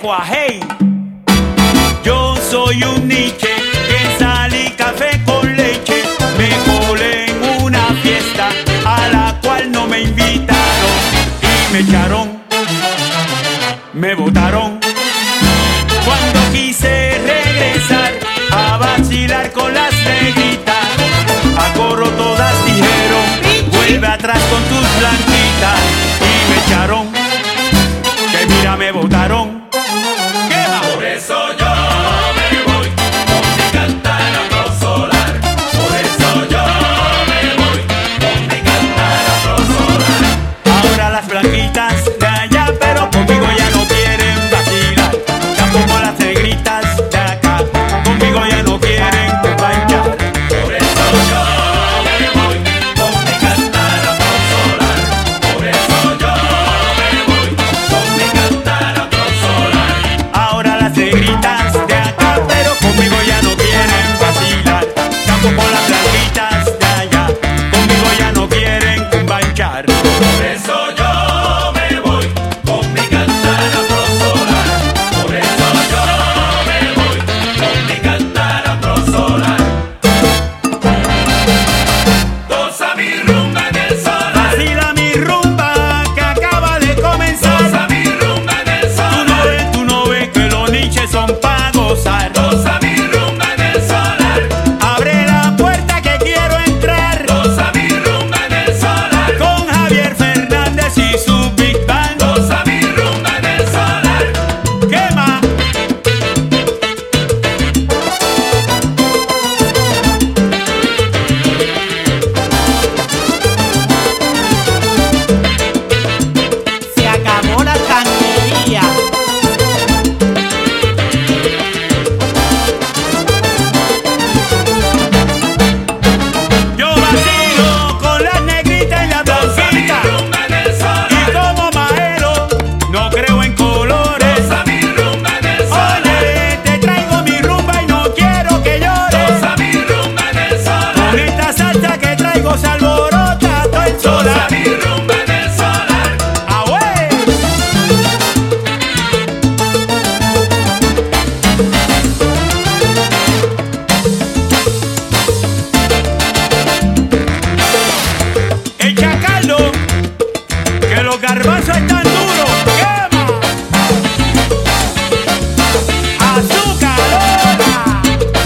Ecua, hey. Yo soy un niche que salí café con leche. Me colé en una fiesta a la cual no me invitaron y me echaron, me botaron. Cuando quise regresar a vacilar con las negritas, a coro todas dijeron: vuelve atrás con tus blanquitas. Y me echaron, que mira me botaron. Por eso yo me voy con mi cantara pro solar. Por eso yo me voy con mi cantara pro solar. Ahora las blanquitas de allá, pero conmigo ya no quieren vacilar. Tampoco las negritas de acá, conmigo ya no quieren bailar. Por eso yo me voy con mi cantara pro solar. Por eso yo me voy con mi cantara pro solar. Ahora las negritas de acá, pero conmigo ya no quieren vacilar. Tampoco las blanquitas de allá, conmigo ya no quieren bailar. Por eso yo me voy con mi cantara pro solar. Por eso yo me voy con mi cantara pro solar. Goza mi rumba en el solar. Vacila mi rumba que acaba de comenzar. Goza mi rumba en el solar. Tú no ves que los niches son pa' gozar. Goza mi rumba en el solar. Abre la puerta que quiero entrar Goza mi rumba en el solar. con Javier Fernández y su Big Band. Goza mi rumba en el solar. Quema. Se acabó la changuería. Yo vacilo con las negritas y las Goza mi blanquitas. rumba en el Y solar. como Maelo, no creo en colores. Goza mi rumba en el solar. Oye, te traigo mi rumba y no quiero que llores. Goza mi rumba en el Con solar. esta salsa que traigo se alborota todo el Goza solar. mi rumba en el solar. ¡Ah, güey! Echa caldo, que los garbanzos están duros. ¡Quema! ¡Azucarona!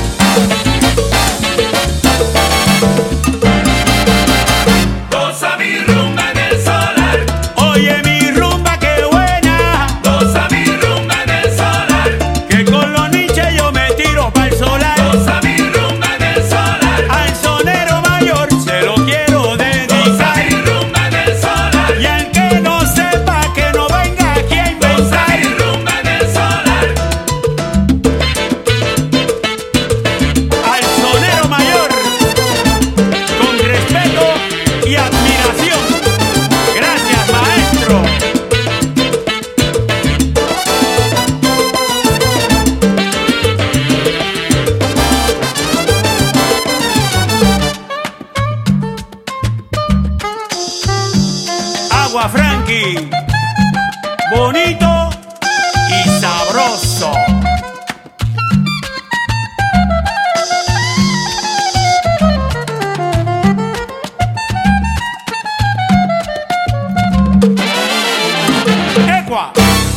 Goza mi rumba en el solar. Oye mi rumba qué buena, Goza mi rumba en el solar. que con los niches yo me tiro pa'l solar. Goza mi rumba en el solar. Al sonero mayor se lo quiero Goza dedicar. mi rumba en el solar. Y al que no sepa que no venga aquí a Goza inventar. mi rumba en el solar. Al sonero mayor, con respeto y admiración. Gracias, maestro. Agua Frankie, bonito y sabroso. Ecua.